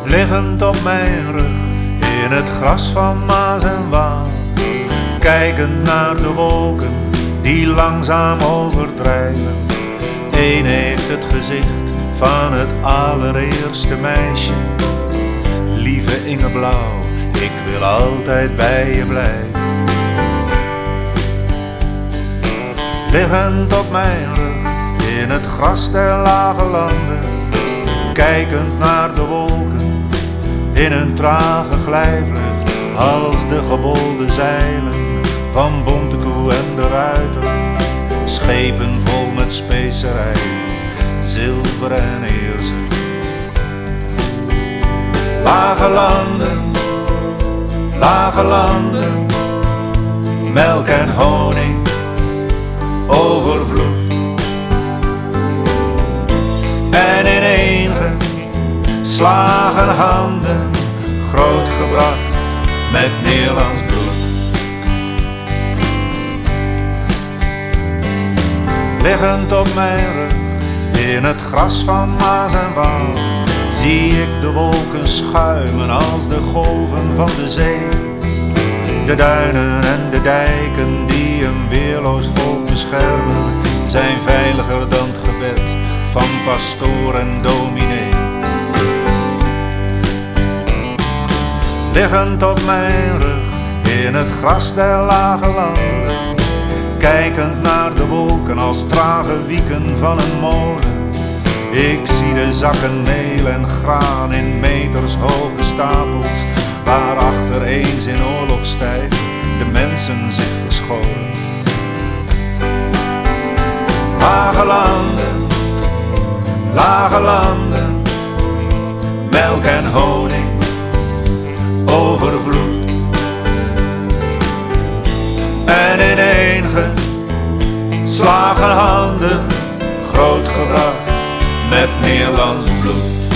Liggend op mijn rug in het gras van Maas en Waal, kijkend naar de wolken die langzaam overdrijven. Eén heeft het gezicht van het allereerste meisje. Lieve Inge Blauw, ik wil altijd bij je blijven. Liggend op mijn rug in het gras der lage landen, kijkend naar de wolken in een trage glijvlucht, als de gebolde zeilen van Bontekoe en de Ruiter. Schepen vol met specerij, zilver en eerzucht. Lage landen, melk en honing, overvloed. En in geslagen handen, grootgebracht met Nederlands bloed. Liggend op mijn rug in het gras van Maas en Waal, zie ik de wolken schuimen als de golven van de zee. De duinen en de dijken die een weerloos volk beschermen, zijn veiliger dan het gebed van pastoor en dominee. Liggend op mijn rug in het gras der lage landen, kijkend naar de wolken als trage wieken van een molen. Ik zie de zakken meel en graan in meters hoge stapels, waarachter eens in oorlogstijd de mensen zich verscholen. Lage landen, melk en honing, overvloed. En in geslagen handen, grootgebracht met Nederlands bloed.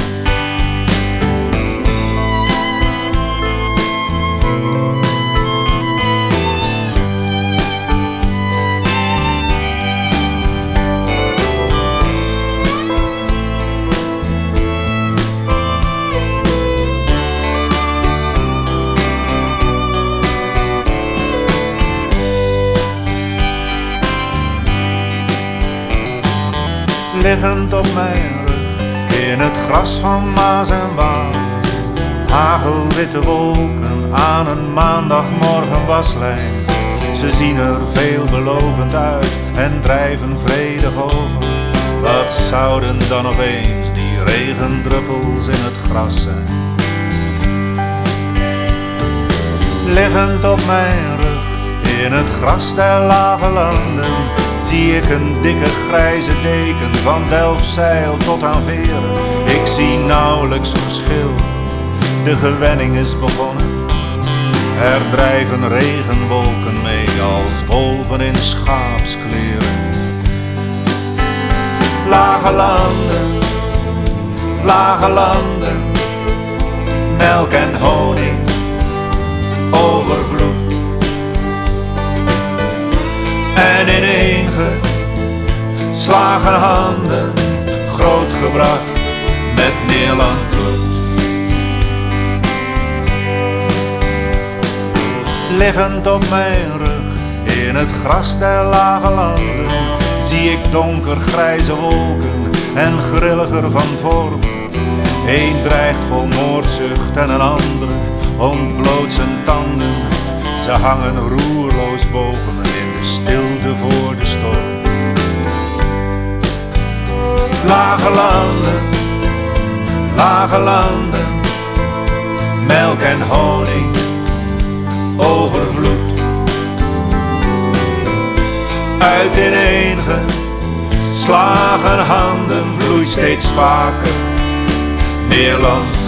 Liggend op mijn rug in het gras van Maas en Waal, hagelwitte wolken aan een maandagmorgen waslijn. Ze zien er veelbelovend uit en drijven vredig over. Wat zouden dan opeens die regendruppels in het gras zijn? Liggend op mijn rug in het gras der lage landen, zie ik een dikke grijze deken van Delfzijl tot aan Veren. Ik zie nauwelijks verschil, de gewenning is begonnen. Er drijven regenwolken mee als wolven in schaapskleren. Lage landen, melk en honing, overvloed. En in geslagen handen, grootgebracht met Nederlands bloed. Liggend op mijn rug in het gras der lage landen, zie ik donkergrijze wolken en grilliger van vorm. Eén dreigt vol moordzucht en een andere ontbloot zijn tanden. Ze hangen roerloos boven me in de stilte voor de storm. Lage landen, melk en honing, overvloed. Uit ineengeslagen handen vloeit steeds vaker Nederlands